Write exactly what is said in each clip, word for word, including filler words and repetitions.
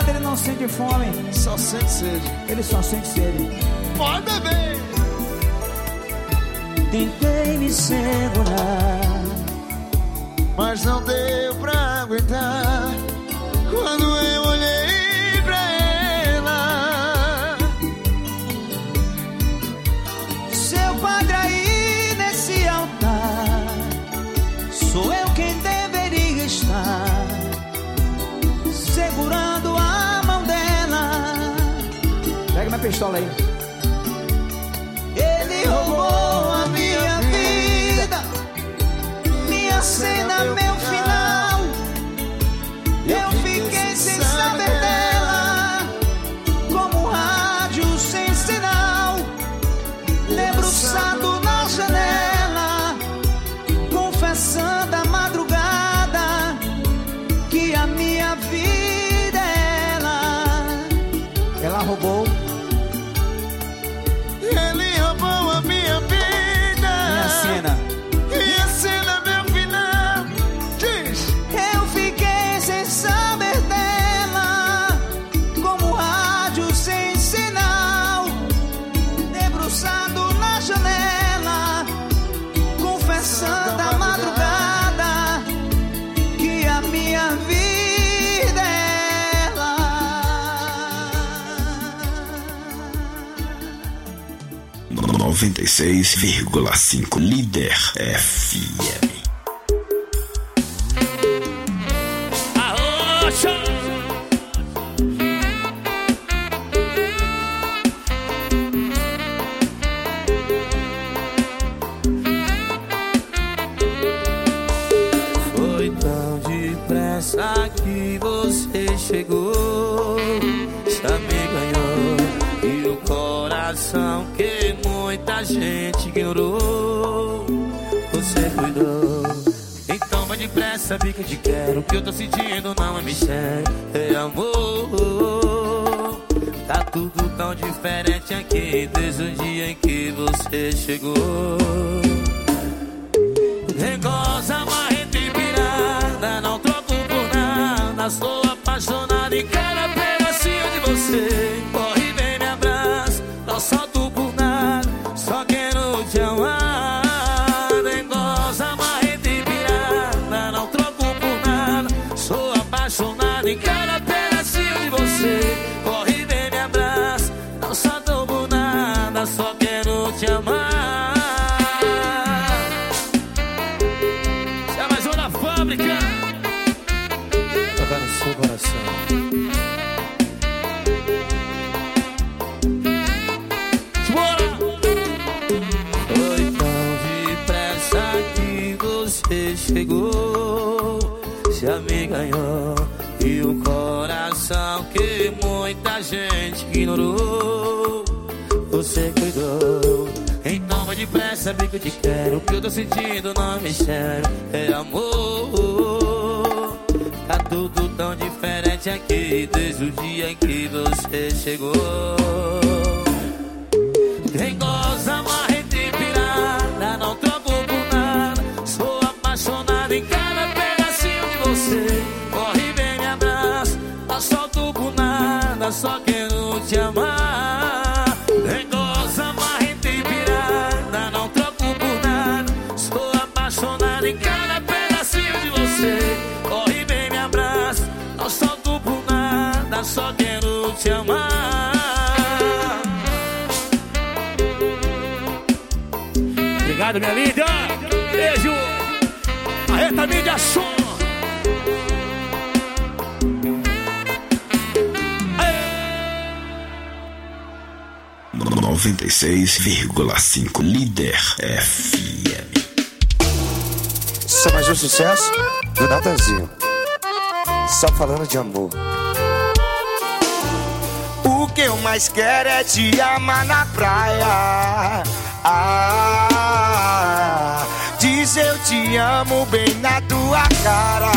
lado ele não sente fome, só sente sede. Ele só sente sede. Pode beber. Tentei me segurar, mas não deu pra aguentar. Quando eu olhei pra ela, seu padre aí nesse altar, sou eu quem deveria estar segurando a mão dela. Pega minha pistola aí. Ele roubou a minha vida, minha cena, meu final. Eu fiquei sem saber dela, como um rádio sem sinal, debruçado na janela, confessando a madrugada que a minha vida é ela. Ela roubou. Ele roubou a minha vida, minha cena, minha cena, meu final. Diz. Eu fiquei sem saber dela, como um rádio sem sinal, debruçado na janela, confessando a madrugada que a minha vida é ela. noventa e seis vírgula cinco Líder F M. Foi tão depressa que você chegou, já me ganhou, e o coração que muita gente ignorou, você cuidou. Então vai depressa, vi que eu te quero, o que eu tô sentindo não é mistério, é amor. Tá tudo tão diferente aqui desde o dia em que você chegou. Regosa, marreta e pirada, não troco por nada, sou apaixonado em cada pedacinho de você. Corre, vem, me abraça, não solto por nada, só quero te amar. Regosa, marreta e pirada, não troco por nada, sou apaixonado em cada pedacinho de você. Corre, vem, me abraça, não solto por nada, só quero te amar. Tocar no seu coração. Bora! Foi tão depressa que você chegou, já me ganhou, e o coração que muita gente ignorou, você cuidou. Então vai depressa, vi que eu te quero, o que eu tô sentindo não é mistério, é amor. Tá tudo tão diferente aqui desde o dia em que você chegou. Regosa, marreta e pirada, não troco por nada, sou apaixonado em cada pedacinho de você. Corre, vem, me abraça, não solto por nada, só quero te amar. Regosa, marreta e pirada, não troco por nada, sou apaixonado em cada pedacinho de você. Corre, vem, me abraça, não solto por nada, só quero te amar. Obrigado, minha linda. Beijo. Marreta Mídia Som. noventa e seis vírgula cinco Líder F M. Isso é mais um sucesso do Natanzinho, só falando de amor. O que eu mais quero é te amar na praia. Ah, diz eu te amo bem na tua cara.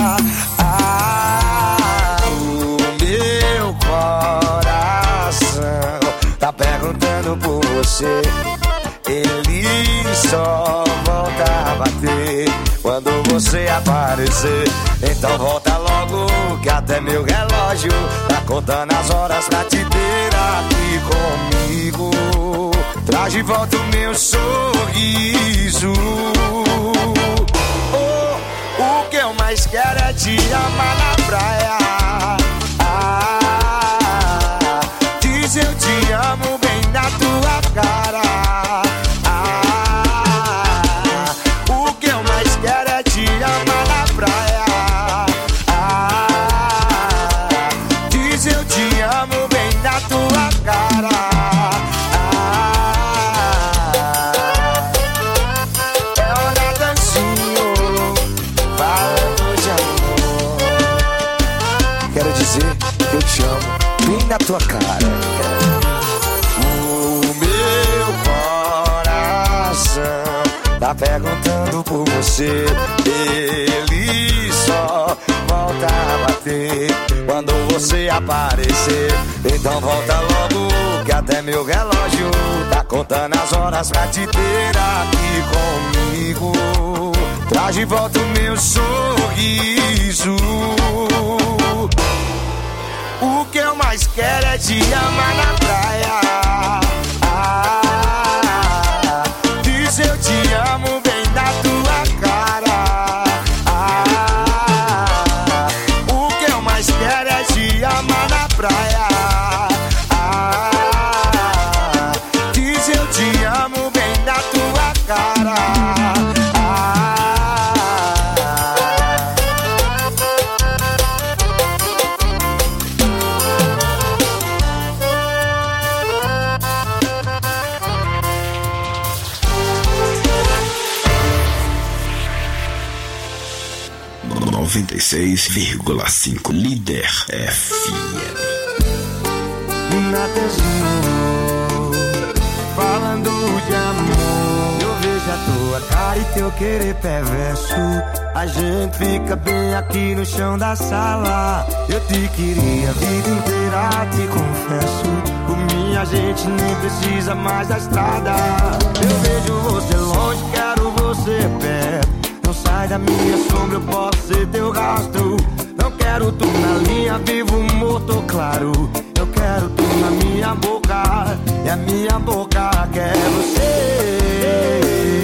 Ah, o meu coração tá perguntando por você. Ele só volta a bater quando você aparecer. Então volta logo, que até meu relógio tá contando as horas pra te ter aqui comigo. Traz de volta o meu sorriso. Oh, o que eu mais quero é te amar na praia. Ah, diz eu te amo bem na tua cara. Ah, o que eu mais quero é te amar na praia. Ah, diz eu te amo bem na tua cara. Eu te amo bem na tua cara. O meu coração tá perguntando por você. Ele só volta a bater quando você aparecer. Então volta logo, que até meu relógio tá contando as horas pra te ter aqui comigo. Traz de volta o meu sorriso. O que eu mais quero é te amar na praia. Ah, diz eu te amo bem na tua cara. Ah, o que eu mais quero é te amar na praia. Ah, diz eu te amo bem na tua cara. noventa e seis vírgula cinco Líder F M. Natanzinho, falando de amor, eu vejo a tua cara e teu querer perverso. A gente fica bem aqui no chão da sala. Eu te queria a vida inteira, te confesso. Por mim a gente nem precisa mais da estrada. Eu vejo você longe, quero você perto. Não sai da minha sombra, eu posso ser teu rastro. Não quero tu na linha, vivo morto claro. Eu quero tu na minha boca, e a minha boca quer você.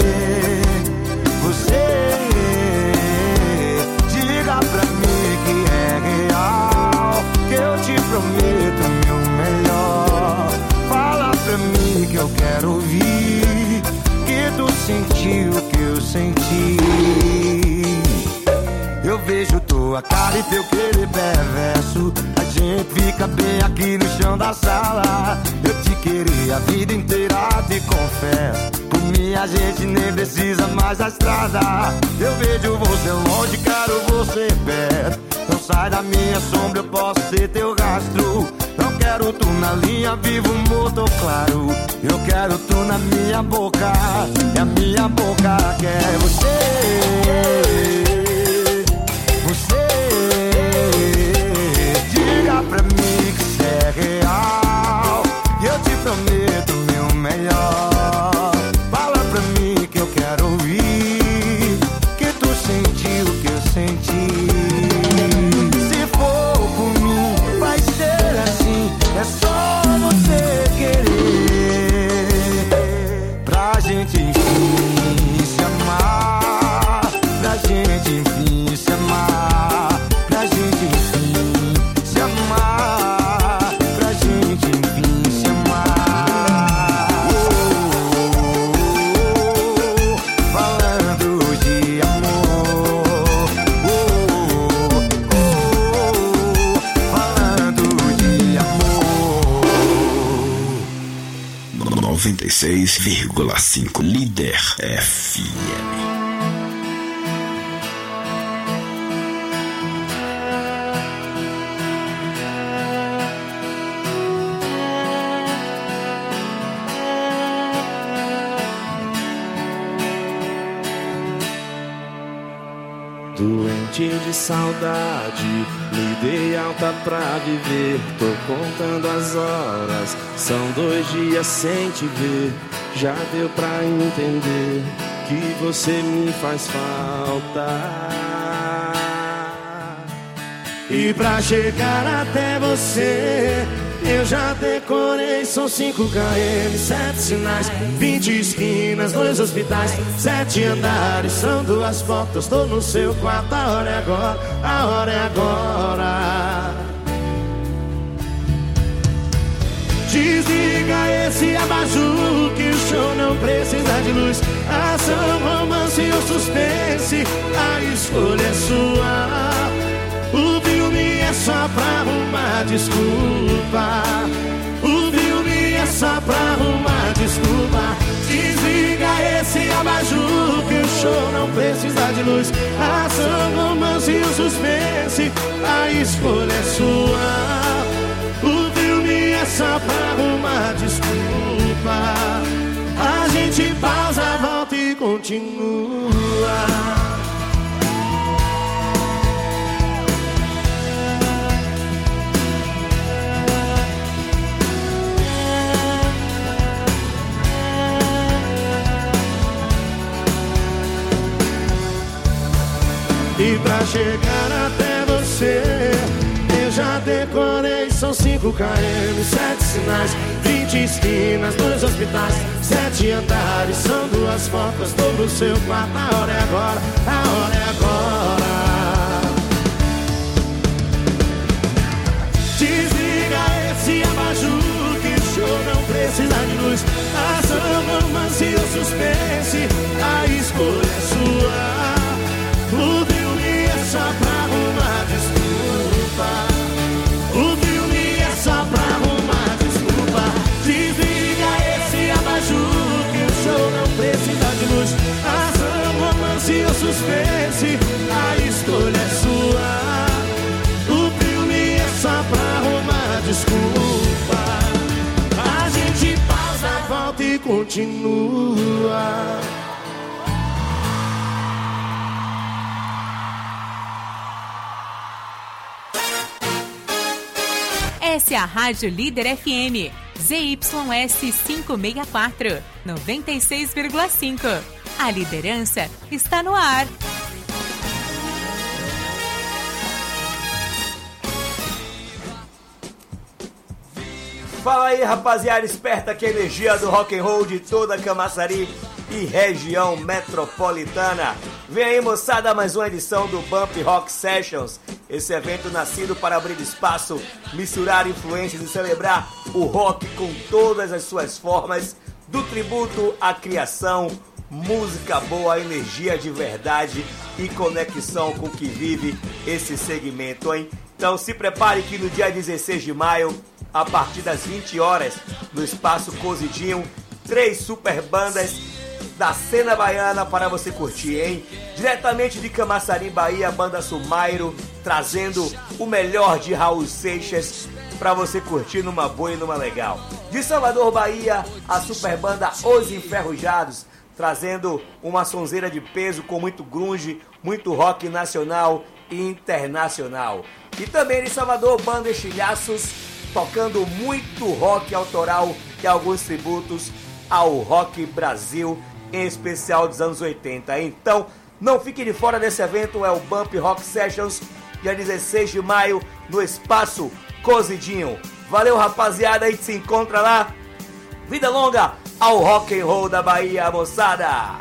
Você, diga pra mim que é real, que eu te prometo meu melhor. Fala pra mim que eu quero ouvir, que tu sentiu o que eu senti. Eu vejo tua cara e teu querer perverso. A gente fica bem aqui no chão da sala. Eu te queria a vida inteira, te confesso. Por mim a gente nem precisa mais da estrada. Eu vejo você longe, quero você perto. Não sai da minha sombra, eu posso ser teu rastro. Não quero tu na linha, vivo morto claro. Eu quero tu na minha boca, e a minha boca quer você. Você, diga pra mim que isso é real, e eu te prometo meu melhor. Fala pra mim que eu quero ouvir, que tu sentiu o que eu senti. Se for por mim, vai ser assim. É só você querer, pra gente enfim se amar, pra gente enfim se amar, pra gente enfim se amar, pra gente enfim se amar. Oh, oh, oh, falando de amor. Oh, oh, oh, falando de amor. noventa e seis vírgula cinco Líder F M. Doente de saudade, me dei alta pra viver. Tô contando as horas, são dois dias sem te ver. Já deu pra entender que você me faz falta. E pra chegar até você, eu já decorei, são cinco quilômetros, sete sinais, vinte esquinas, dois hospitais, sete andares, são duas portas, tô no seu quarto, a hora é agora, a hora é agora. Desliga esse abajur que o show não precisa de luz. Ação, romance ou suspense, a escolha é sua. O filme é só pra arrumar desculpa. O filme é só pra arrumar desculpa. Desliga esse abajur que o show não precisa de luz. Ação, romance e o suspense, a escolha é sua. O filme é só pra arrumar desculpa. A gente pausa, volta e continua. E pra chegar até você, eu já decorei, são cinco quilômetros, sete sinais, vinte esquinas, dois hospitais, sete andares, são duas portas, tô no seu quarto, a hora é agora, a hora é agora. Desliga esse abajur que o show não precisa de luz. Ação, romance ou suspense, a escolha é sua. O filme é só pra arrumar desculpa. O filme é só pra arrumar desculpa. Desliga esse abajur que o show não precisa de luz. Ação, romance ou suspense, a escolha é sua. O filme é só pra arrumar desculpa. A gente pausa, volta e continua. Essa é a Rádio Líder F M, Z Y S quinhentos e sessenta e quatro, noventa e seis vírgula cinco. A liderança está no ar. Fala aí, rapaziada esperta, que a energia do rock and roll de toda Camaçari e região metropolitana. Vem aí, moçada, mais uma edição do Bump Rock Sessions. Esse evento nascido para abrir espaço, misturar influências e celebrar o rock com todas as suas formas, do tributo à criação, música boa, energia de verdade e conexão com o que vive esse segmento, hein? Então se prepare que no dia dezesseis de maio, a partir das vinte horas, no Espaço Cozidinho, três super bandas da cena baiana para você curtir, hein? Diretamente de Camaçari, Bahia, a banda Sumairo, trazendo o melhor de Raul Seixas para você curtir numa boa e numa legal. De Salvador, Bahia, a super banda Os Enferrujados, trazendo uma sonzeira de peso com muito grunge, muito rock nacional e internacional. E também de Salvador, banda Estilhaços, tocando muito rock autoral e alguns tributos ao rock Brasil, em especial dos anos oitenta. Então, não fique de fora desse evento, é o Bump Rock Sessions, dia dezesseis de maio, no Espaço Cozidinho. Valeu, rapaziada, a gente se encontra lá. Vida longa ao rock and roll da Bahia, moçada!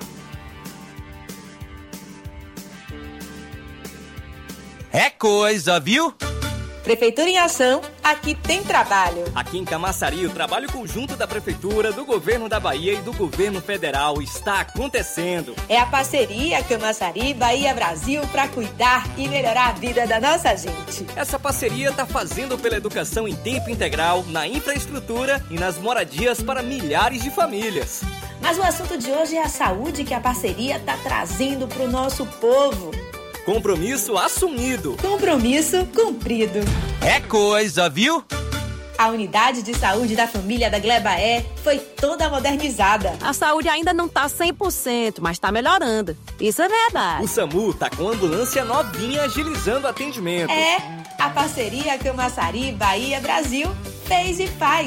É coisa, viu? Prefeitura em Ação, aqui tem trabalho. Aqui em Camaçari, o trabalho conjunto da Prefeitura, do Governo da Bahia e do Governo Federal está acontecendo. É a parceria Camaçari, Bahia, Brasil para cuidar e melhorar a vida da nossa gente. Essa parceria está fazendo pela educação em tempo integral, na infraestrutura e nas moradias para milhares de famílias. Mas o assunto de hoje é a saúde que a parceria está trazendo para o nosso povo. Compromisso assumido. Compromisso cumprido. É coisa, viu? A unidade de saúde da família da Glebaé foi toda modernizada. A saúde ainda não tá cem por cento, mas tá melhorando. Isso é verdade. O SAMU tá com ambulância novinha agilizando o atendimento. É, a parceria Camaçari, Bahia, Brasil fez e faz.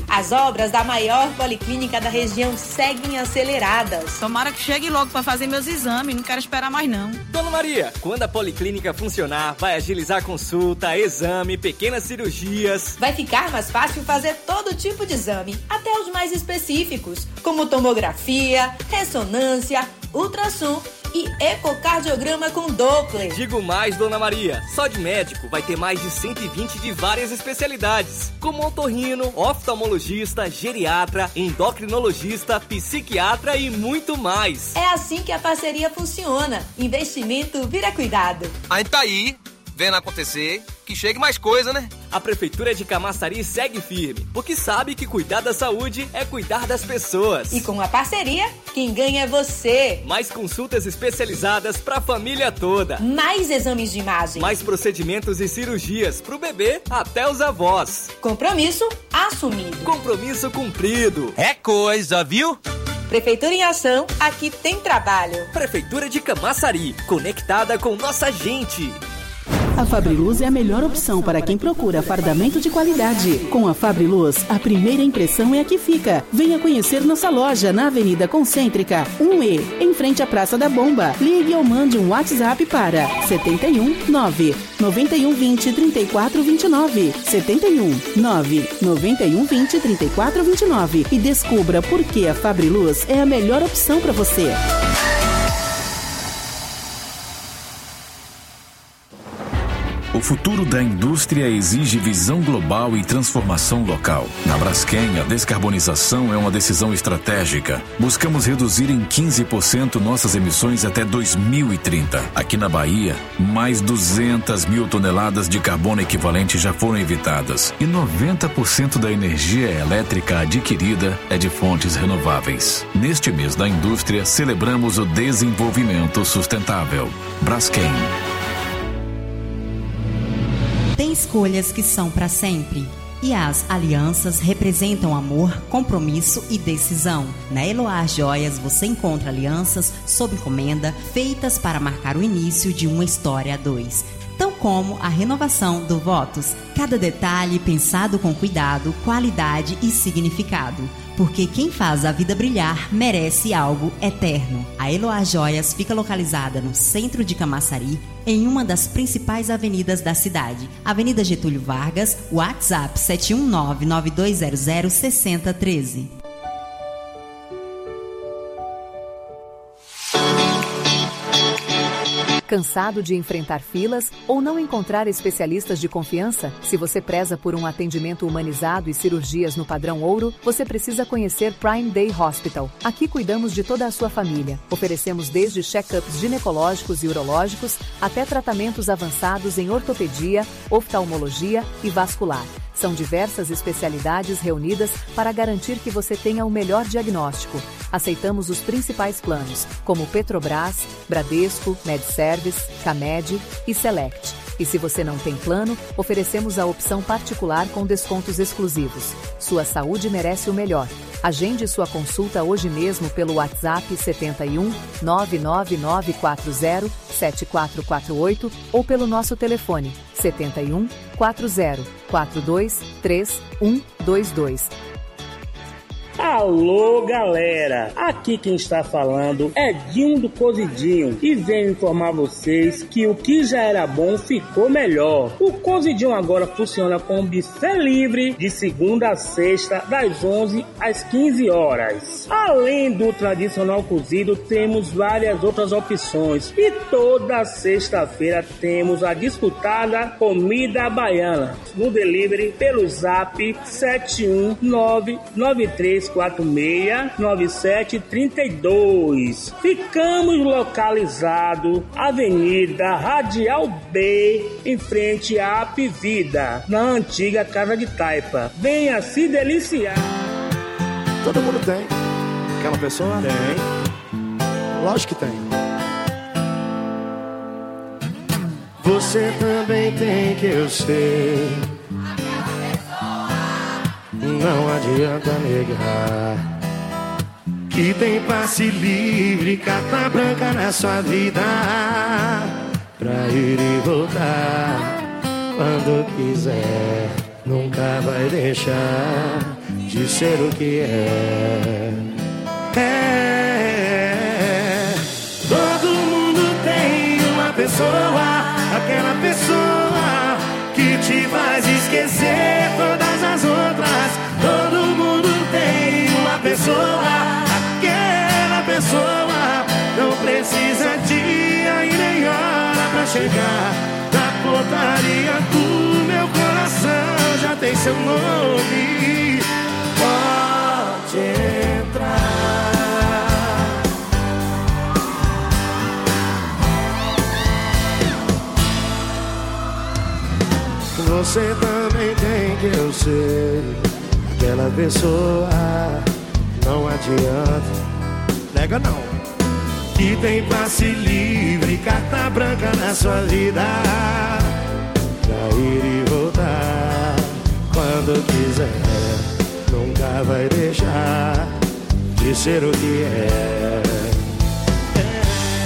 As obras da maior policlínica da região seguem aceleradas. Tomara que chegue logo para fazer meus exames, não quero esperar mais não. Dona Maria, quando a policlínica funcionar, vai agilizar consulta, exame, pequenas cirurgias. Vai ficar mais fácil fazer todo tipo de exame, até os mais específicos, como tomografia, ressonância, ultrassom e ecocardiograma com Doppler. Digo mais, Dona Maria, só de médico vai ter mais de cento e vinte de várias especialidades, como otorrino, oftalmologista, geriatra, endocrinologista, psiquiatra e muito mais. É assim que a parceria funciona. Investimento vira cuidado. A gente tá aí, vendo acontecer, que chegue mais coisa, né? A Prefeitura de Camaçari segue firme, porque sabe que cuidar da saúde é cuidar das pessoas. E com a parceria, quem ganha é você. Mais consultas especializadas pra família toda. Mais exames de imagem. Mais procedimentos e cirurgias pro bebê até os avós. Compromisso assumido. Compromisso cumprido. É coisa, viu? Prefeitura em ação, aqui tem trabalho. Prefeitura de Camaçari, conectada com nossa gente. A Fabriluz é a melhor opção para quem procura fardamento de qualidade. Com a Fabriluz, a primeira impressão é a que fica. Venha conhecer nossa loja na Avenida Concêntrica, um E, em frente à Praça da Bomba. Ligue ou mande um WhatsApp para setenta e um, nove, noventa e um, vinte, trinta e quatro, vinte e nove. setenta e um, nove, noventa e um, vinte, trinta e quatro, vinte e nove e descubra por que a Fabriluz é a melhor opção para você. O futuro da indústria exige visão global e transformação local. Na Braskem, a descarbonização é uma decisão estratégica. Buscamos reduzir em quinze por cento nossas emissões até dois mil e trinta. Aqui na Bahia, mais duzentas mil toneladas de carbono equivalente já foram evitadas. E noventa por cento da energia elétrica adquirida é de fontes renováveis. Neste mês da indústria, celebramos o desenvolvimento sustentável. Braskem. Tem escolhas que são para sempre. E as alianças representam amor, compromisso e decisão. Na Eloá Joias você encontra alianças sob encomenda feitas para marcar o início de uma história a dois. Tão como a renovação do Votos. Cada detalhe pensado com cuidado, qualidade e significado. Porque quem faz a vida brilhar merece algo eterno. A Eloá Joias fica localizada no centro de Camaçari, em uma das principais avenidas da cidade. Avenida Getúlio Vargas, WhatsApp sete um nove, nove dois zero zero, seis zero um três. Cansado de enfrentar filas ou não encontrar especialistas de confiança? Se você preza por um atendimento humanizado e cirurgias no padrão ouro, você precisa conhecer Prime Day Hospital. Aqui cuidamos de toda a sua família. Oferecemos desde check-ups ginecológicos e urológicos até tratamentos avançados em ortopedia, oftalmologia e vascular. São diversas especialidades reunidas para garantir que você tenha o melhor diagnóstico. Aceitamos os principais planos, como Petrobras, Bradesco, MedService, Camed e Select. E se você não tem plano, oferecemos a opção particular com descontos exclusivos. Sua saúde merece o melhor. Agende sua consulta hoje mesmo pelo WhatsApp setenta e um, nove nove nove quatro zero, sete quatro quatro oito ou pelo nosso telefone setenta e um, quatro zero, quatro dois, três um dois dois. Alô, galera! Aqui quem está falando é Dinho do Cozidinho e venho informar vocês que o que já era bom ficou melhor. O Cozidinho agora funciona com buffet livre de segunda a sexta, das onze às quinze horas. Além do tradicional cozido, temos várias outras opções e toda sexta-feira temos a disputada comida baiana no delivery pelo zap sete um nove nove três quatro seis nove sete três dois. Ficamos localizados Avenida Radial B, em frente à Apivida, na antiga Casa de Taipa. Venha se deliciar. Todo mundo tem aquela pessoa? Tem. Lógico que tem. Você também tem, que eu sei. Não adianta negar que tem passe livre, carta branca na sua vida, pra ir e voltar quando quiser. Nunca vai deixar de ser o que é. É. Todo mundo tem uma pessoa, aquela pessoa que te faz esquecer todas as outras. Todo mundo tem uma pessoa, aquela pessoa não precisa dia e nem hora pra chegar na portaria do meu coração. Já tem seu nome, pode entrar. Você também tem, que eu sei, aquela pessoa, não adianta, nega não, que tem passe livre, carta branca na sua vida, pra ir e voltar quando quiser, nunca vai deixar de ser o que é. É.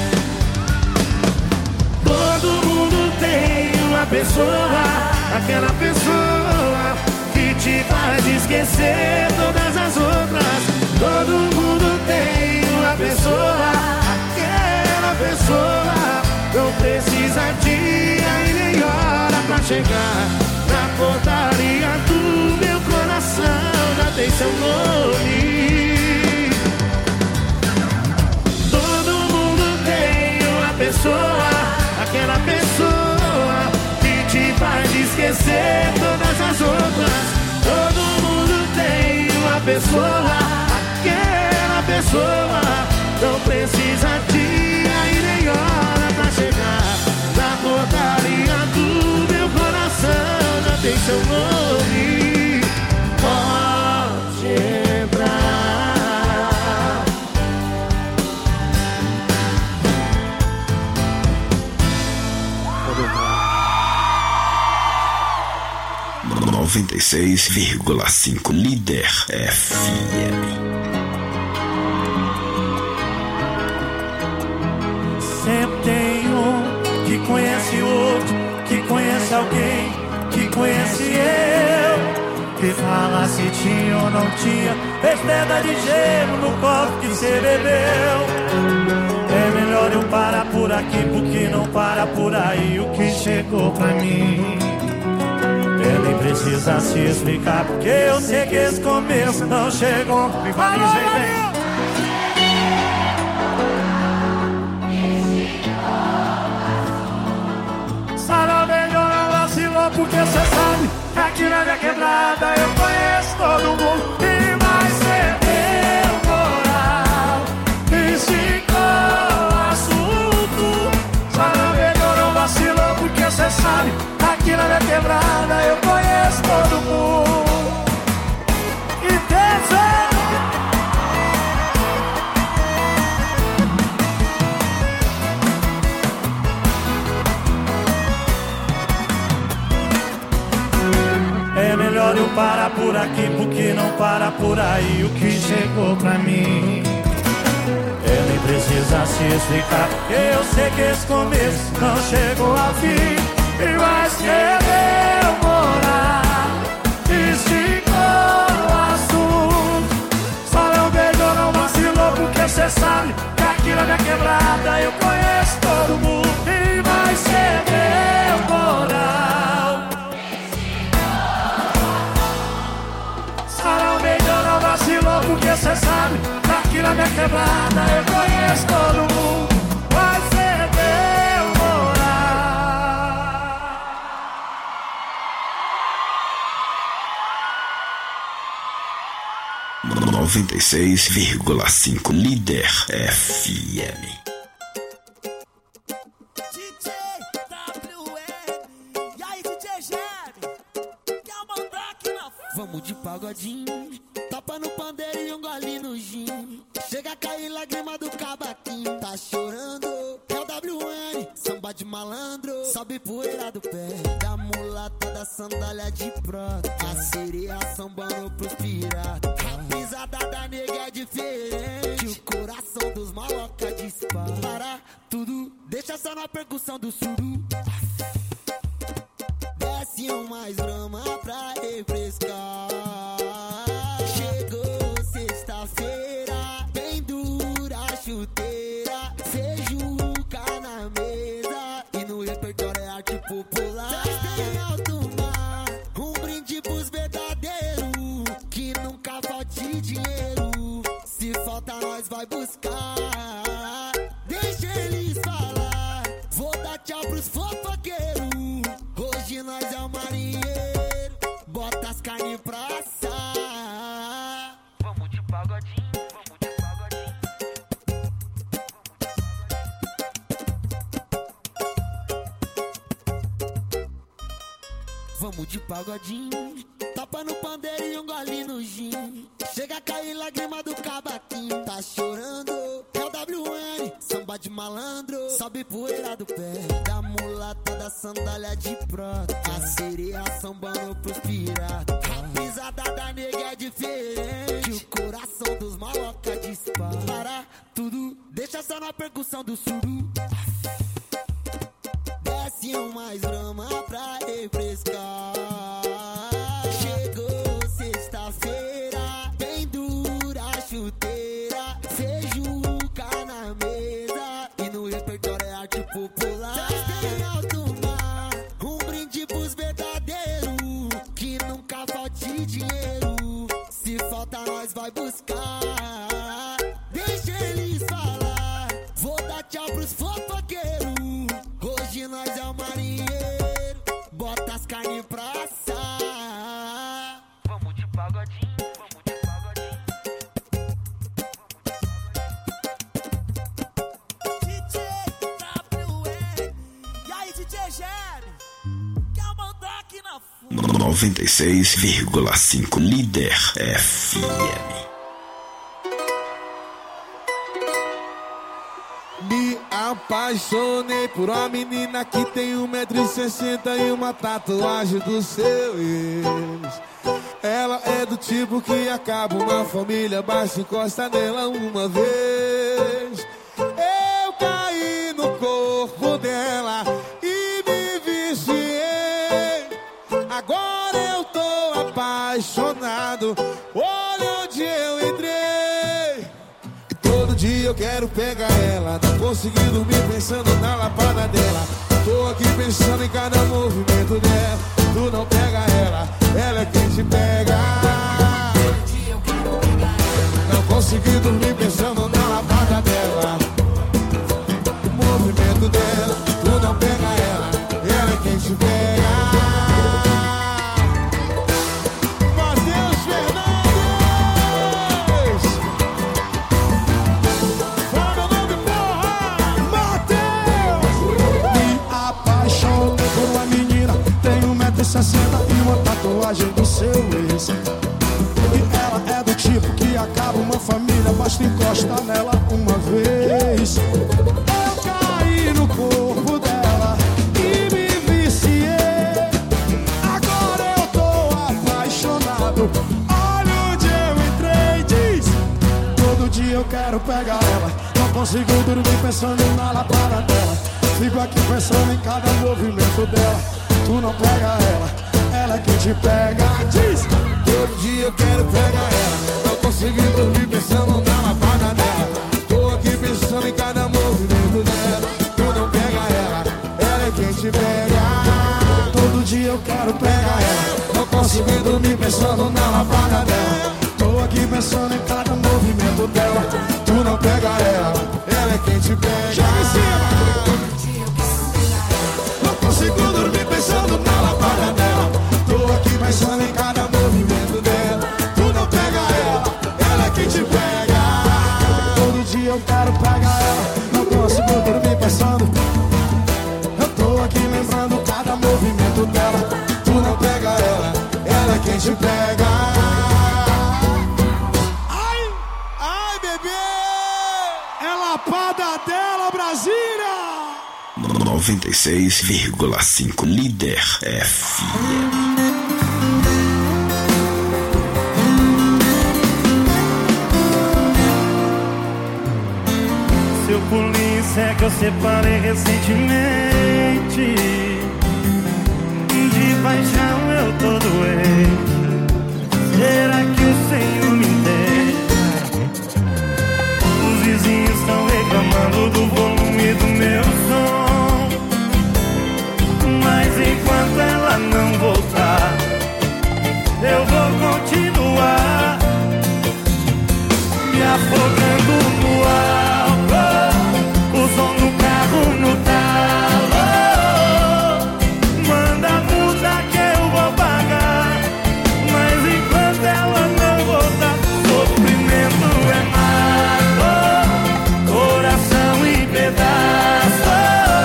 Todo mundo tem uma pessoa, aquela pessoa que te faz esquecer todas as outras. Todo mundo tem uma pessoa, aquela pessoa não precisa dia e nem hora pra chegar na portaria do meu coração. Já tem seu nome. Todo mundo tem uma pessoa, aquela pessoa que te faz esquecer todas as outras. Todo mundo tem uma pessoa, aquela pessoa não precisa dia e nem hora pra chegar na portaria do meu coração. Já tem seu nome, pode entrar. Pode entrar. noventa e seis vírgula cinco Líder F M. Sempre tem um que conhece outro, que conhece alguém, que conhece eu, que fala se tinha ou não tinha, fez pedra de gelo no copo que cê bebeu. É melhor eu parar por aqui, porque não para por aí o que chegou pra mim. É, nem precisa se explicar, porque eu sei que esse começo não chegou. Vai, vem, vem. Porque cê sabe, aqui na minha quebrada eu conheço todo mundo. E mais cê deu moral e esticou o assunto. Só não melhorou, vacilou, porque cê sabe, aqui na minha quebrada eu conheço todo mundo. E tem É melhor eu parar por aqui, porque não para por aí o que chegou pra mim. É, nem precisa se explicar, porque eu sei que esse começo não chegou ao fim. E vai ser meu moral, esticou o assunto. Só não beijou, não vacilou, porque cê sabe que aqui na minha quebrada eu conheço todo mundo. E vai ser meu moral. Vacilou, porque cê sabe, aqui na minha quebrada eu conheço todo mundo. Vai ser meu moral. noventa e seis vírgula cinco Líder F M. Vamos de pagodinho, tapa no pandeiro e um gole no gin. Chega a cair lágrima do cavaquinho. Tá chorando, é o W N, samba de malandro. Sobe poeira do pé, da mulata da sandália de prata. A sereia sambando pros piratas. A pisada da nega é diferente, o coração dos maloca dispara. Para tudo, deixa só na percussão do suru. Desce um mais drama pra refrescar. nós vai buscar. Deixa eles falar. Vou dar tchau pros fofoqueiros. Hoje nós é o marinheiro. Bota as carnes pra assar. Vamos de pagodinho, vamos de pagodinho. Vamos de pagodinho. Tapa no pandeiro e um gole no gin. Chega a cair lágrima do cavaquinho. Tá chorando, é o W N, samba de malandro. Sobe poeira do pé da mulata da sandália de prata. A sereia sambando pros piratas. A pisada da nega é diferente. O coração dos maloca dispara. Para tudo, deixa só na percussão do suru. Desce um mais brama pra refrescar. Chegou sexta-feira, bem dura a chuteira. Feijuca na mesa e no repertório é arte popular. Tem alto mar, um brinde pros verdadeiros. Que nunca falte dinheiro. Se falta nós vai buscar. Deixa eles falar. Vou dar tchau pros fofoqueiros. Hoje nós é o marinheiro. Bota as carnes pra assar. Vamos de pagodinho, vamos de pagodinho. D J W N. E aí, D J Gêmeo? Quer mandar aqui na fuga? noventa e seis vírgula cinco Líder F M. Me apaixonei por uma menina que tem um metro e sessenta e uma tatuagem do seu ex. Ela é do tipo que acaba uma família, basta encosta nela uma vez. Eu caí no corpo dela e me viciei. Agora eu tô apaixonado, olha onde eu entrei. Todo dia eu quero pegar ela, não consegui dormir pensando na lapada dela. Tô aqui pensando em cada movimento dela. Tu não pega ela, ela é quem te pega. Todo dia eu quero pegar ela, não consegui dormir pensando na lapada dela. O movimento dela, tu não pega ela, ela é quem te pega. sessenta e uma tatuagem do seu ex. E ela é do tipo que acaba uma família, basta encostar nela uma vez. Eu caí no corpo dela e me viciei. Agora eu tô apaixonado, olha onde eu entrei. Diz, todo dia eu quero pegar ela, não consigo dormir pensando na lapada dela. Fico aqui pensando em cada movimento dela. Tu não pega ela, ela é quem te pega. Diz, todo dia eu quero pegar ela, não consegui dormir pensando na lapada dela. Tô aqui pensando em cada movimento dela. Tu não pega ela, ela é quem te pega. Todo dia eu quero pegar ela, não consegui dormir pensando na lapada dela. Tô aqui pensando em cada movimento dela. Tu não pega ela, ela é quem te pega. Joga em cima. Consigo dormir pensando na lapada dela. Tô aqui pensando em cada movimento dela. Tu não pega ela, ela é quem te pega. Todo dia eu quero pegar ela, não consigo dormir pensando. Eu tô aqui lembrando cada movimento dela. Tu não pega ela, ela é quem te pega. Ai, ai bebê, é lapada dela, Brasília. noventa e seis vírgula cinco Líder F M. Seu polícia é que eu separei recentemente. De paixão eu tô doente. Será que o Senhor me entende? Os vizinhos estão reclamando do volume do meu som. Mas enquanto ela não voltar, eu vou continuar me afogando no álcool, o som do carro no talo. Manda a multa que eu vou pagar, mas enquanto ela não voltar, sofrimento é mago, coração em pedaços.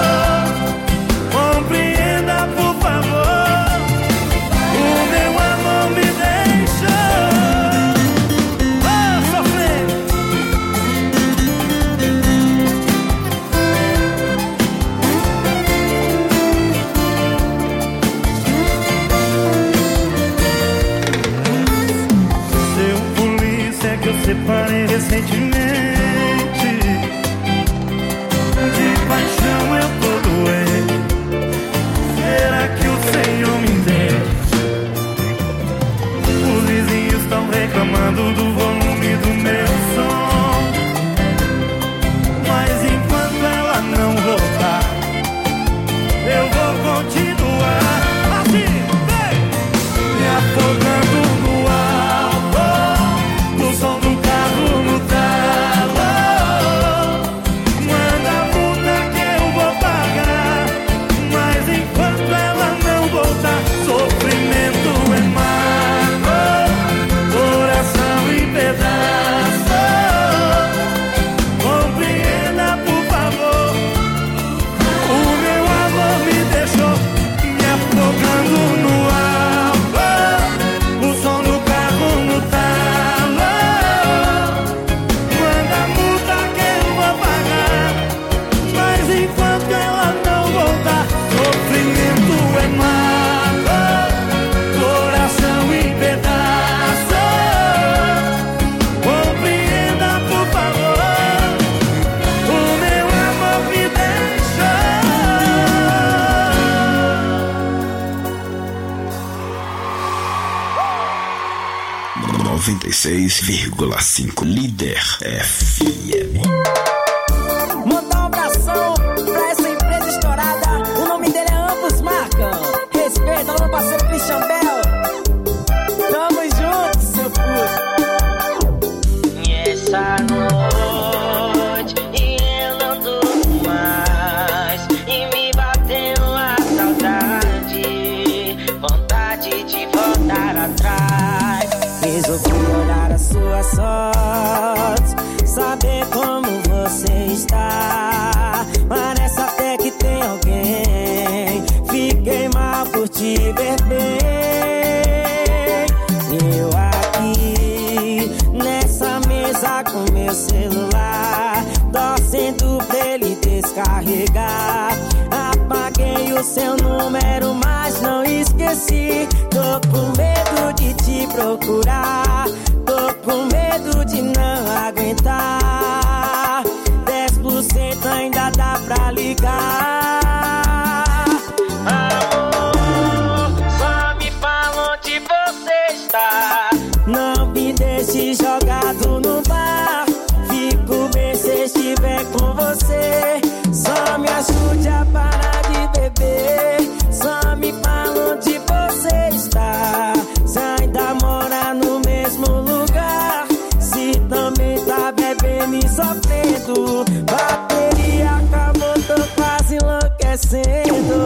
Compreenda, por favor, o meu amor me deixou. Oh, sofrendo. Seu polícia que eu separei recentemente, de paixão eu tô doente. Será que o Senhor me entende? Os vizinhos estão reclamando do volume do meu som, mas enquanto ela não voltar, eu vou continuar assim, vem! Me afogando no álcool, o som do carro no talo. Manda a multa que eu vou pagar, mas enquanto ela não voltar, sofrimento é mago, coração em pedaços. Compreenda, por favor, o meu amor me deixou. Me afogando no álcool, o som do carro no talo. Manda a multa que eu vou pagar, mas enquanto ela não voltar, sofrimento é mago, coração em pedaços. Compreenda, por favor, o meu amor me deixou. noventa e seis vírgula cinco Líder F M. Mandar um abração pra essa empresa estourada. O nome dele é Ambos Marcam. Respeita, meu parceiro Christian Bell. Tamo junto, seu puto. E essa noite eu não durmo mais, e me batendo a saudade, vontade de voltar atrás. Resolvi olhar as suas fotos, saber como você está. Parece até que tem alguém. Fiquei mal por te ver bem. Eu aqui nessa mesa com meu celular, torcendo pra ele descarregar. Apaguei o seu número, mas não esqueci. Tô com medo de te procurar, tô com medo de não aguentar. Dez por cento ainda dá pra ligar. Amor, só me fala onde você está. Não me deixe jogado no bar, fico bem se estiver com você. Só me ajude a parar de beber, só me fala onde você está. Se ainda mora no mesmo lugar, se também tá bebendo e sofrendo. Bateria acabou, tô quase enlouquecendo.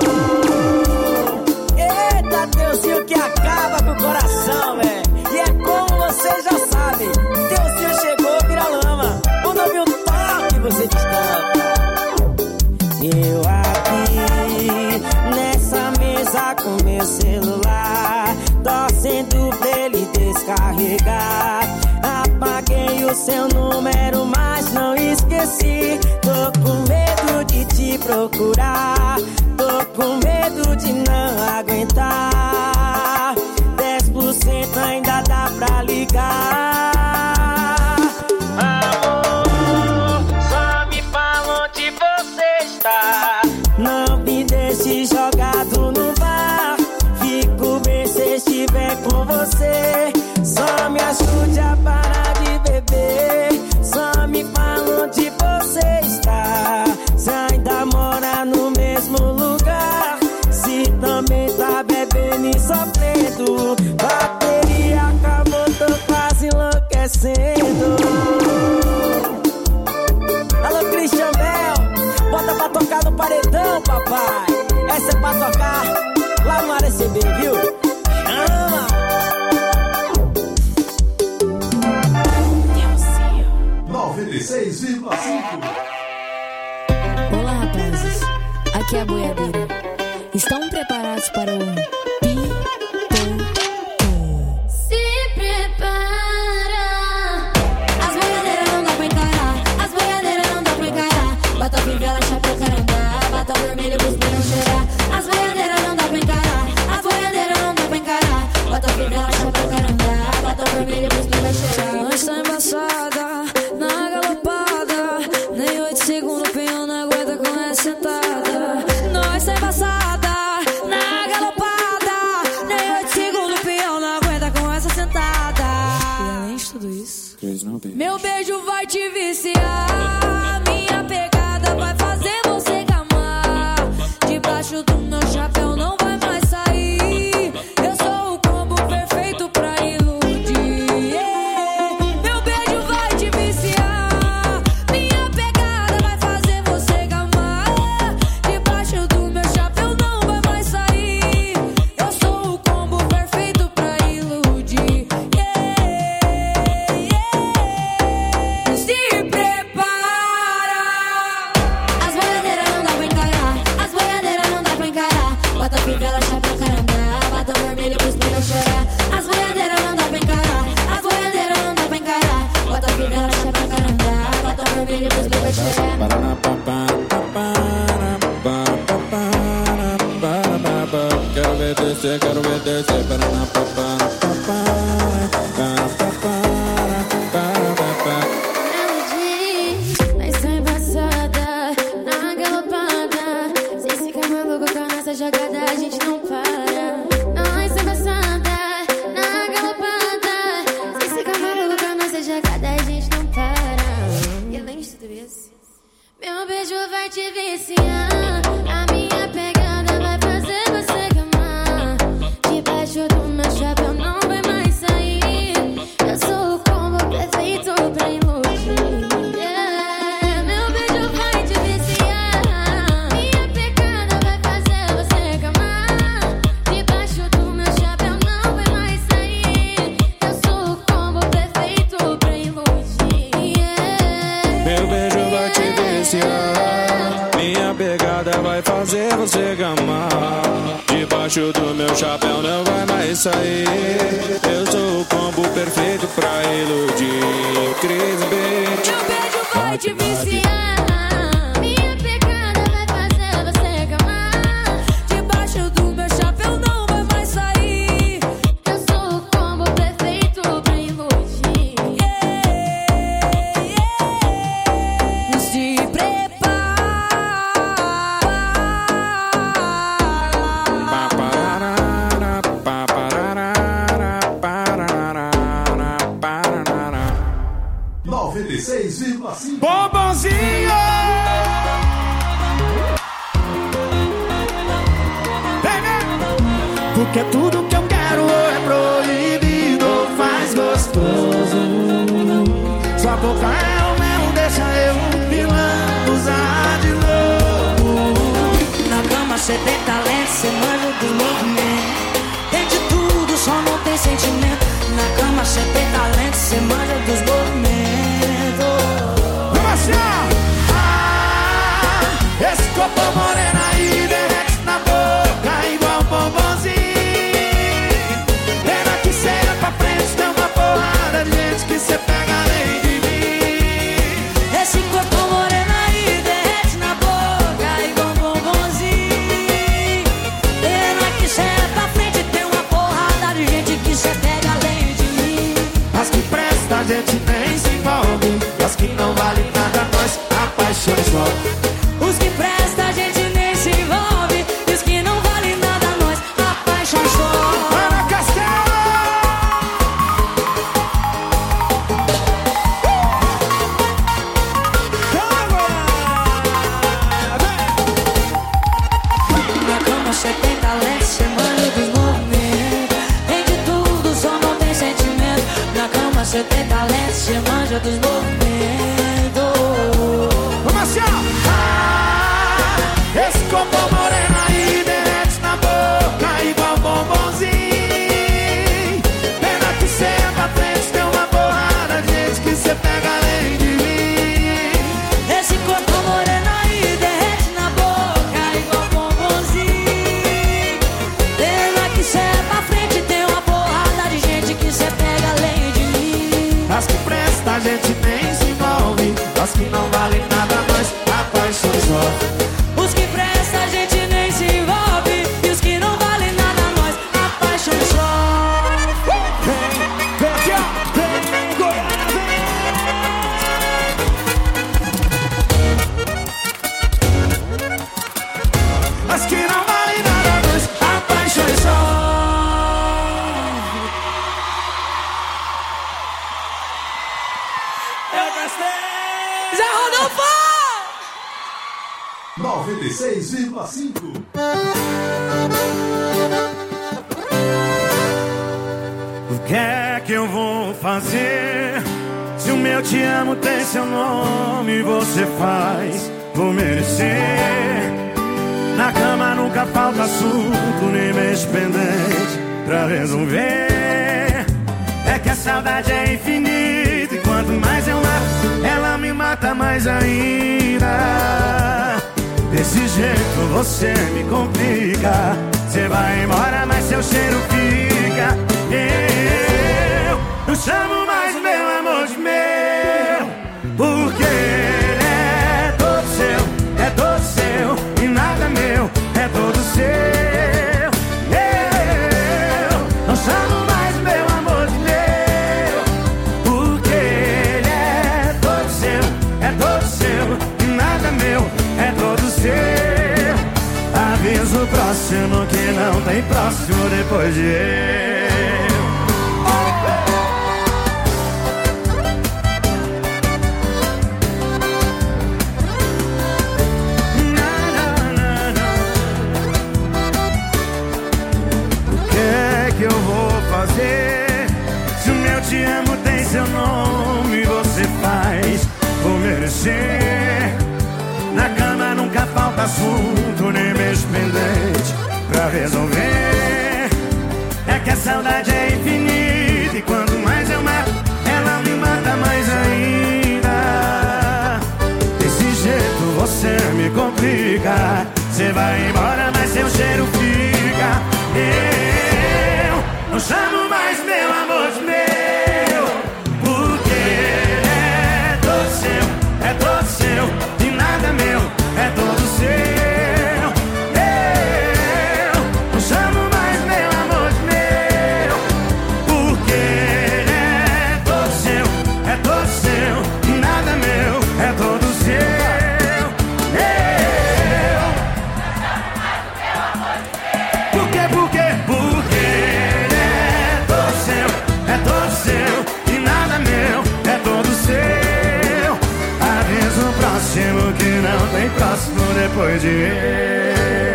Eita, Deusinho que acaba com o coração, velho. E é como você já sabe, Deusinho chegou, vira lama. Quando eu vi um toque, você destampa. Eu aqui nessa mesa com meu celular, torcendo pra ele descarregar. Apaguei o seu número, mas não esqueci. Tô com medo de te procurar, tô com medo de não aguentar. Dez por cento ainda dá pra ligar. Amor, só me fala onde você está. Não me deixe jogado no bar, fico bem se estiver com você. Só me ajude a parar de beber, só me fala onde você está. Se ainda mora no mesmo lugar, se também tá bebendo e sofrendo. Bateria acabou, tô quase enlouquecendo. seis vírgula cinco. Olá, rapazes. Aqui é a boiadeira. Estão preparados para o Se prepara. As boiadeiras não dá pra encarar. As boiadeiras não dá pra encarar. Bota fivela, chapéu, carandá. Bota vermelho, busca não chorar. As boiadeiras não dá pra encarar. As boiadeiras não dá pra encarar. Bota fivela, chapéu, carandá. Bota vermelho, busca não chorar. Nós tá embaçada, na galopada. Nem oito segundos o peão não aguenta com essa sentada. Nós tá embaçada, na galopada. Nem oito segundos o peão não aguenta com essa sentada. E além de tudo isso, meu beijo vai te viciar. Minha pegada vai fazer você gamar. Debaixo do meu chapéu não vai mais sair. Eu sou o combo perfeito pra iludir. Yeah. Meu beijo vai te viciar. Minha pegada vai fazer você gamar. Debaixo do meu chapéu não vai mais sair. Eu sou o combo perfeito pra iludir. Yeah. Yeah. Se prepara. As boiadeiras não dá pra encarar. As boiadeiras não dá pra encarar. Bota fivela, chapéu, carandá. Bota vermelho, busca não chorar. As boiadeiras não dá pra encarar. As boiadeiras não dá pra encarar. Bota fivela, chapéu, carandá. Bota vermelho, busca não chorar. Quero ver descer, quero ver descer. Nós tá embaçada, na galopada. Se ficar maluco com a nossa jogada, a gente não para. Nós tá embaçada, na galopada. Se ficar maluco com a nossa jogada, a gente não para. E além de tudo isso, meu beijo vai te viciar. A minha pegada vai fazer você gamar. Debaixo do meu chapéu não vai mais sair. Eu sou o combo perfeito pra iludir. Yeah. Meu beijo vai te viciar. Minha pegada vai fazer você gamar. Debaixo do meu chapéu não vai mais sair. Eu sou o combo perfeito pra iludir. Yeah. Meu beijo vai te viciar. Minha pegada vai fazer você gamar. Debaixo do meu chapéu não vai mais sair. Eu sou o combo perfeito pra iludir. Cris, bitch. Meu beijo vai te viciar. Minha pegada vai fazer você gamar. Debaixo do meu chapéu não vai mais sair. Eu sou o combo perfeito pra iludir. Yeah, yeah. se noventa e seis vírgula cinco. Bombonzinho! Porque tudo que eu quero é proibido, faz gostoso. Sua boca é o mel, deixa eu pilando, usar de novo. na cama cê tem talento, cê manja do movimento. Tem de tudo, só não tem sentimento. Na cama cê tem talento, cê manja dos movimentos. Vamos assim, ó. Ah, esse corpo moreno aí derrete na boca igual um bombonzinho. Pena que cê é pra frente, tem uma porrada de gente que cê pega além de mim. Esse corpo moreno aí derrete na boca igual um bombonzinho. Pena que cê é pra frente, tem uma porrada de gente que cê pega além de mim. As que presta a gente nem se envolve, e as que não valem nada nós apaixonamos logo. Os que prestam a gente nem se envolve, e os que não valem nada nós apaixonamos logo. Para Castelo! Na cama cê tem talento, cê manja dos movimentos. Tem de tudo, só não tem sentimento. Na cama cê tem talento, cê manja dos movimentos. Vamos assim, ó. Ah, esse corpo moreno aí derrete na boca igual bombonzinho. Pena que cê é pra frente, tem uma porrada de gente que cê pega além de mim. nem se envolve. Os que não valem nada, nós a paixão sofre. Os que prestam a gente nem se envolve. E os que não valem nada, nós a paixão sofre. Vem, vem aqui, ó, vem, Goiânia, vem. Os que não valem nada, nós a paixão sofre. Zé Rodolfo! noventa e seis vírgula cinco. O que é que eu vou fazer? Se o meu te amo tem seu nome, você faz por merecer. Na cama nunca falta assunto, nem mês pendente pra resolver. É que a saudade é infinita e quanto mais eu mato, ela me mata mais ainda. Desse jeito você me complica. Você vai embora, mas seu cheiro fica. Eu não chamo mais meu amor de meu, porque ele é todo seu, é todo seu, e nada meu, é todo seu. Eu não chamo mais meu amor de meu, porque ele é todo seu, é todo seu, e nada meu, é todo seu. Aviso o próximo que não tem próximo depois de eu. O que é que eu vou fazer? Se o meu te amo tem seu nome, você faz por merecer. Na cama nunca falta assunto, nem mês pendente pra resolver. É que a saudade é infinita e quanto mais eu mato, ela me mata mais ainda. Desse jeito você me complica. Você vai embora, mas seu cheiro fica. Eu não chamo mais meu amor de meu, porque ele é todo seu, é todo seu, e nada meu, é todo seu. Eu não chamo mais meu amor de meu, porque ele é todo seu, é todo seu, e nada meu, é todo seu. Eu por quê, por quê? Porque ele é todo seu, é todo seu, e nada meu, é todo seu. Aviso o próximo que não tem próximo depois de eu.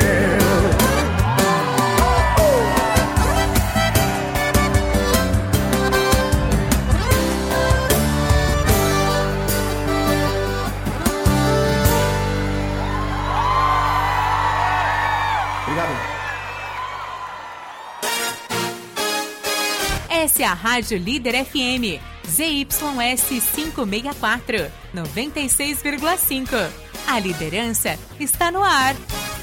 Essa é a Rádio Líder F M, Z Y S quinhentos e sessenta e quatro, noventa e seis vírgula cinco. A liderança está no ar.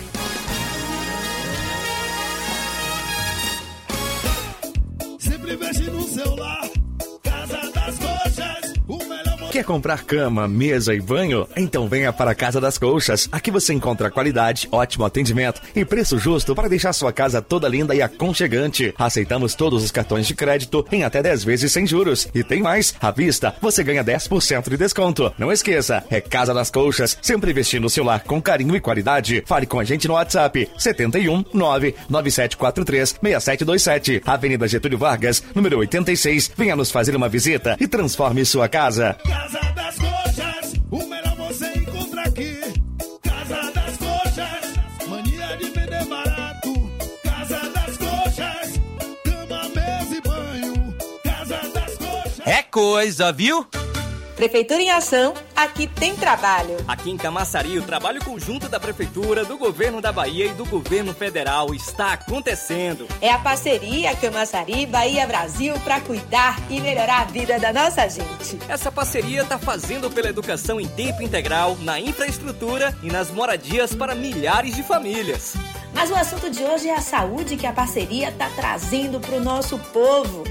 Sempre mexe no celular, Casa das Coxas, o melhor. Quer comprar cama, mesa e banho? Então venha para a Casa das Colchas. Aqui você encontra qualidade, ótimo atendimento e preço justo para deixar sua casa toda linda e aconchegante. Aceitamos todos os cartões de crédito em até dez vezes sem juros. E tem mais, à vista você ganha dez por cento de desconto. Não esqueça, é Casa das Colchas, sempre investindo no seu lar com carinho e qualidade. Fale com a gente no WhatsApp setenta e um, nove nove sete quatro três, seis sete dois sete, Avenida Getúlio Vargas, número oitenta e seis. Venha nos fazer uma visita e transforme sua casa. Casa das Coxas, o melhor você encontra aqui. Casa das Coxas, mania de vender barato. Casa das Coxas, cama, mesa e banho. Casa das Coxas. É coisa, viu? Prefeitura em Ação, aqui tem trabalho. Aqui em Camaçari, o trabalho conjunto da Prefeitura, do Governo da Bahia e do Governo Federal está acontecendo. É a parceria Camaçari, Bahia, Brasil para cuidar e melhorar a vida da nossa gente. Essa parceria está fazendo pela educação em tempo integral, na infraestrutura e nas moradias para milhares de famílias. Mas o assunto de hoje é a saúde que a parceria está trazendo para o nosso povo.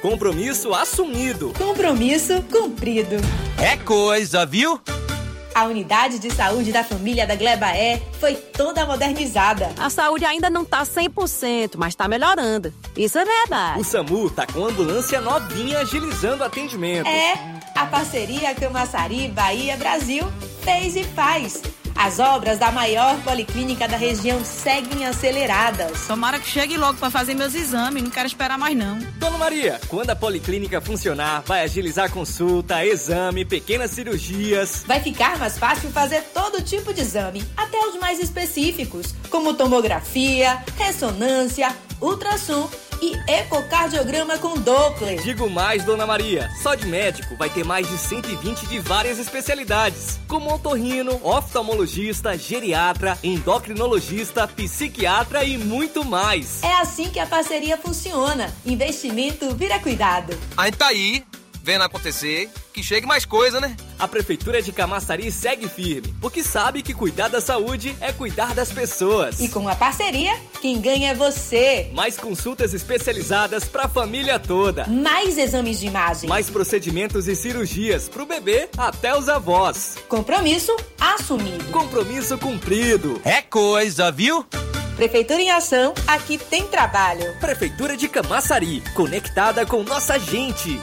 Compromisso assumido. Compromisso cumprido. É coisa, viu? A unidade de saúde da família da Glebaé foi toda modernizada. A saúde ainda não tá cem por cento, mas tá melhorando. Isso é verdade. O SAMU tá com ambulância novinha agilizando o atendimento. É, a parceria Camaçari Bahia Brasil fez e faz. As obras da maior policlínica da região seguem aceleradas. Tomara que chegue logo para fazer meus exames, não quero esperar mais não. Dona Maria, quando a policlínica funcionar, vai agilizar consulta, exame, pequenas cirurgias. Vai ficar mais fácil fazer todo tipo de exame, até os mais específicos, como tomografia, ressonância, ultrassom e ecocardiograma com Doppler. Digo mais, Dona Maria, só de médico vai ter mais de cento e vinte de várias especialidades, como otorrino, oftalmologista, geriatra, endocrinologista, psiquiatra e muito mais. É assim que a parceria funciona. Investimento vira cuidado. A gente tá aí, vendo acontecer, que chegue mais coisa, né? A Prefeitura de Camaçari segue firme, porque sabe que cuidar da saúde é cuidar das pessoas. E com a parceria, quem ganha é você. Mais consultas especializadas pra família toda. Mais exames de imagem. Mais procedimentos e cirurgias pro bebê até os avós. Compromisso assumido. Compromisso cumprido. É coisa, viu? Prefeitura em ação, aqui tem trabalho. Prefeitura de Camaçari, conectada com nossa gente.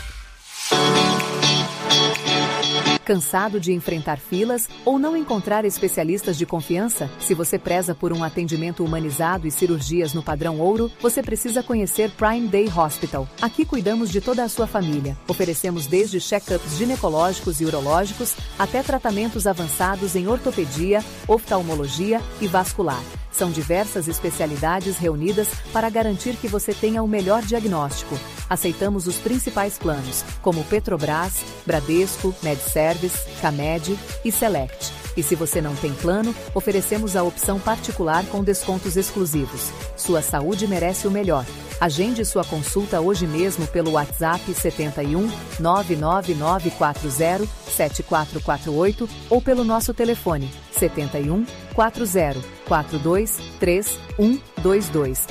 Cansado de enfrentar filas ou não encontrar especialistas de confiança? Se você preza por um atendimento humanizado e cirurgias no padrão ouro, você precisa conhecer Prime Day Hospital. Aqui cuidamos de toda a sua família. Oferecemos desde check-ups ginecológicos e urológicos até tratamentos avançados em ortopedia, oftalmologia e vascular. São diversas especialidades reunidas para garantir que você tenha o melhor diagnóstico. Aceitamos os principais planos, como Petrobras, Bradesco, MedService, Camed e Select. E se você não tem plano, oferecemos a opção particular com descontos exclusivos. Sua saúde merece o melhor. Agende sua consulta hoje mesmo pelo WhatsApp setenta e um, nove nove nove quatro zero, sete quatro quatro oito ou pelo nosso telefone setenta e um, quatro zero, quatro dois três, um dois dois.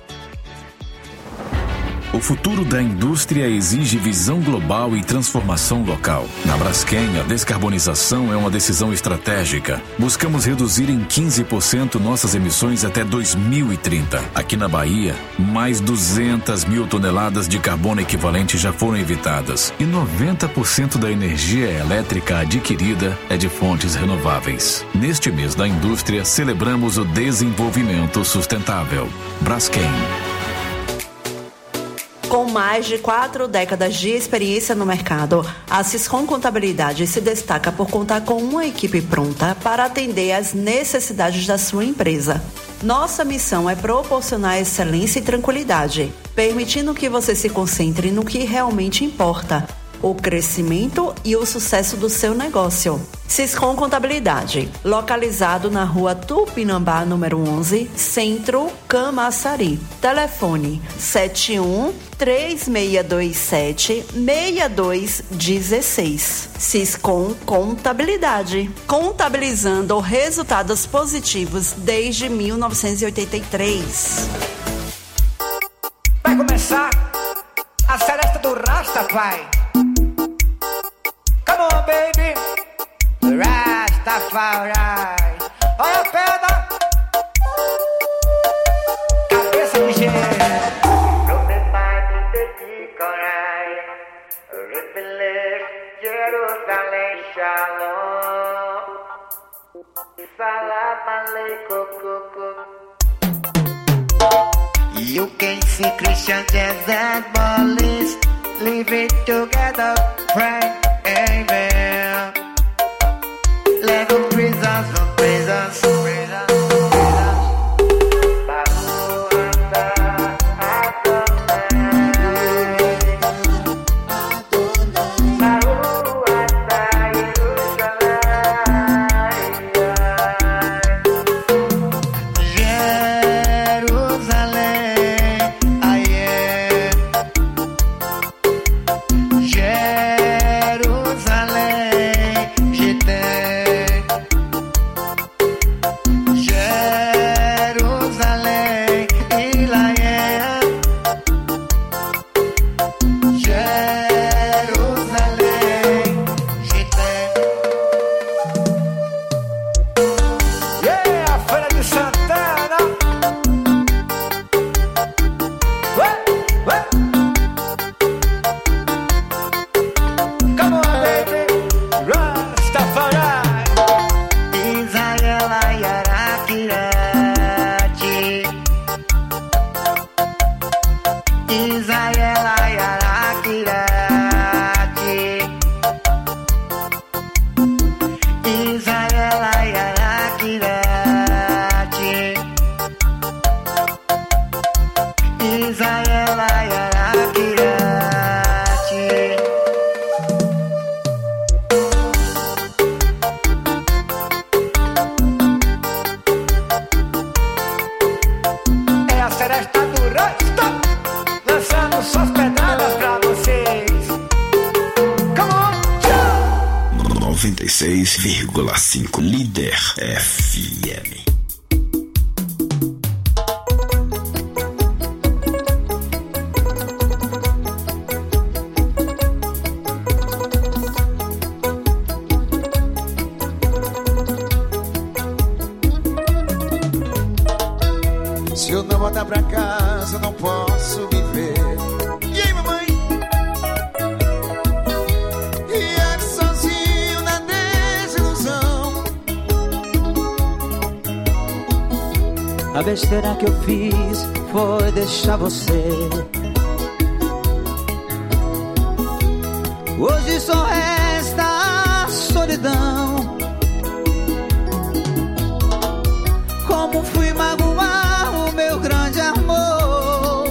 O futuro da indústria exige visão global e transformação local. Na Braskem, a descarbonização é uma decisão estratégica. Buscamos reduzir em quinze por cento nossas emissões até dois mil e trinta. Aqui na Bahia, mais duzentas mil toneladas de carbono equivalente já foram evitadas. E noventa por cento da energia elétrica adquirida é de fontes renováveis. Neste mês da indústria, celebramos o desenvolvimento sustentável. Braskem. Com mais de quatro décadas de experiência no mercado, a Siscom Contabilidade se destaca por contar com uma equipe pronta para atender às necessidades da sua empresa. Nossa missão é proporcionar excelência e tranquilidade, permitindo que você se concentre no que realmente importa: o crescimento e o sucesso do seu negócio. Siscom Contabilidade, localizado na rua Tupinambá, número onze, Centro, Camaçari. Telefone sete um, três seis dois sete, seis dois um seis. Siscom Contabilidade, contabilizando resultados positivos desde mil novecentos e oitenta e três. Vai começar a seresta do Rastafari. Come on, baby. Rastafari. Olha a pedra. Cabeça de gênero. Jerusalém, Shalom. Salam aleikum. You can see Christian jazz and Molly's living together, pray, amen. Let them praise us, oh, praise us, praise us, praise us. Babu Anda, Adonai, Babu Anda, Jerusalém, Jerusalém, aie. noventa e seis vírgula cinco Líder F M. Se eu não voltar pra casa, não posso viver. E aí, mamãe? E é sozinho na desilusão. A besteira que eu fiz foi deixar você. Hoje só resta a solidão. Como fui magoar o meu grande amor.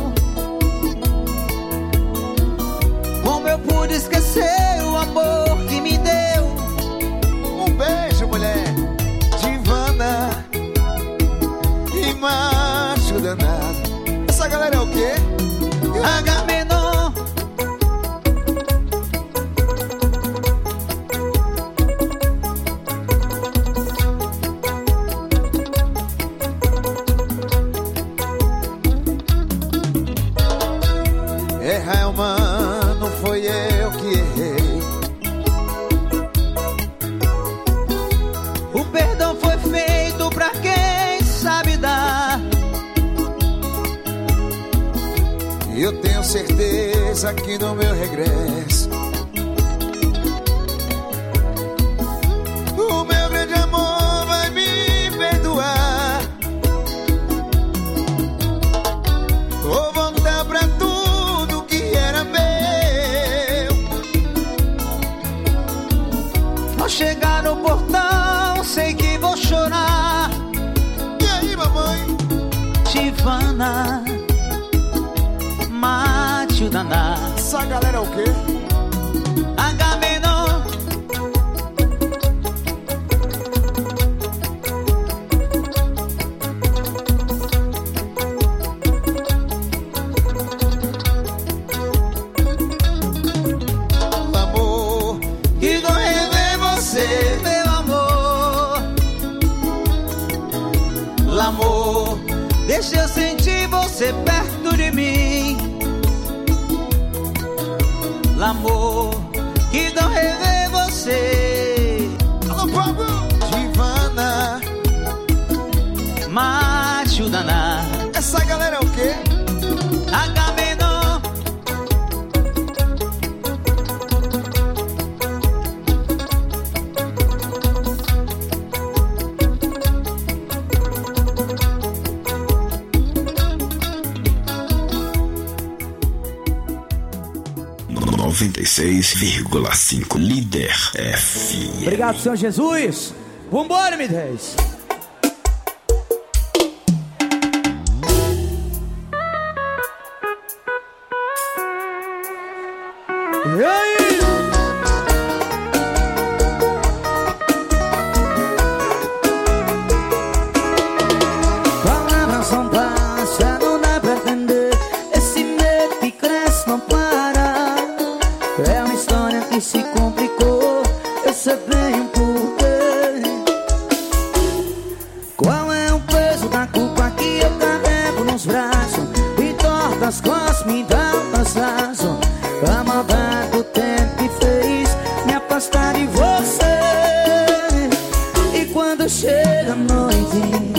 Como eu pude esquecer o amor que me deu. Um beijo, mulher divana e macho danado. Essa galera é o quê? Agamenon. Errar é humano, foi eu que errei. O perdão foi feito pra quem sabe dar. E eu tenho certeza que no meu regresso o meu grande amor vai me perdoar. Vou voltar pra tudo que era meu. Ao chegar no portão, sei que vou chorar. E aí, mamãe? Tivana, mate o danado. Essa galera é o quê? Agamenon. Amor, que dor rever você, meu amor. L'amor, deixa eu sentir você perto de mim. L'amor, que dor rever você. Alô, Pablo! Divana, macho danado. Essa galera é o quê? Agamenon. noventa e seis vírgula cinco Líder F M. Obrigado, Senhor Jesus. Vambora, me dez. E aí? Palavras são básicas, não dá pra entender. Esse medo que cresce não para. É uma história que se complicou. Eu sei bem o porquê. Qual é o peso da culpa que eu carrego nos braços? E torta as costas, me dá um cansaço. A maldade do tempo que fez me afastar de você. E quando chega a noite,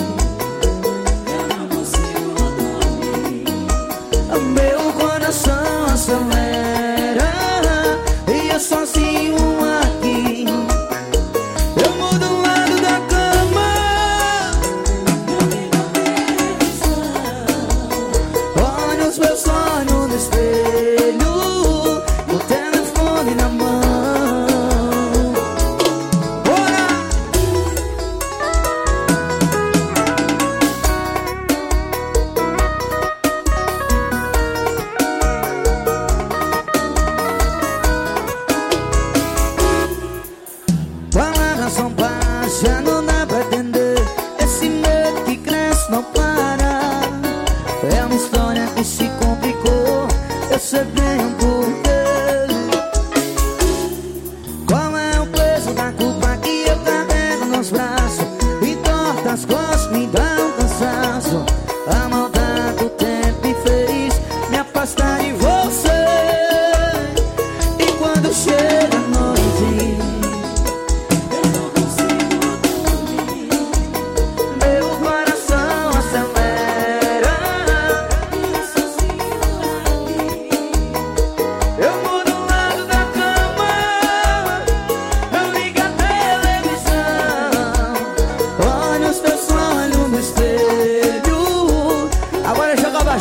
eu não consigo dormir. O meu coração acelera e eu sozinho aqui. Eu mudo o lado da cama, olho os meus olhos no espelho, o telefone na mão. Palavras são baixas, não dá pra entender. Esse medo que cresce não para. É uma história que se complicou. Eu sei bem o porquê. Qual é o peso da culpa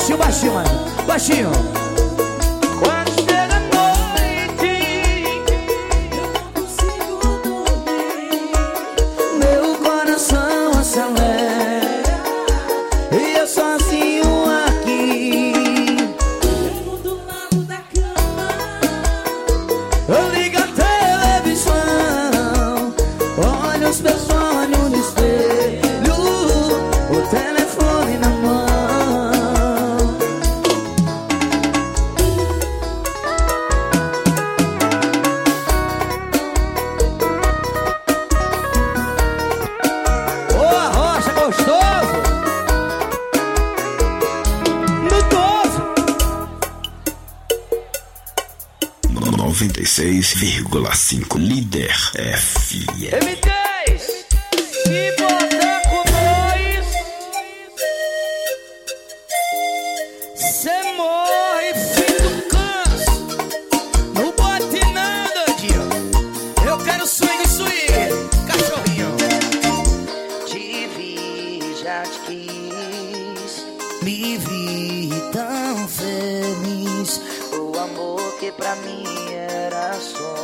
baixinho, baixinho, mano. Baixinho. Quando chega a noite, eu não consigo dormir. Meu coração acelera e eu sozinho aqui. Eu do lado da cama, eu ligo a televisão, olho os meus olhos no espelho, o telefone na mão. Boa rocha, gostoso. Gostoso. noventa e seis vírgula cinco Líder F M. M dez, se botar com nós, cê morre, filho do câncer. Não bote nada, dia. Eu quero swing, swing, cachorrinho. Te vi, já te quis. Me vi tão feliz. O amor que pra mim era só